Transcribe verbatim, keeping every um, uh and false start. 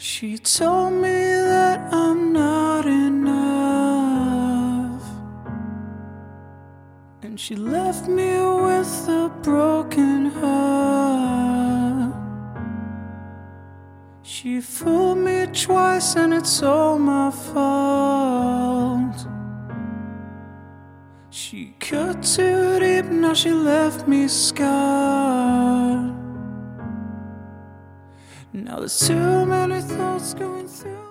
She told me that I'm not enough, and she left me with a broken heart. She fooled me twice and it's all my fault. She cut too deep, now she left me scarred. Now there's too many thoughts going through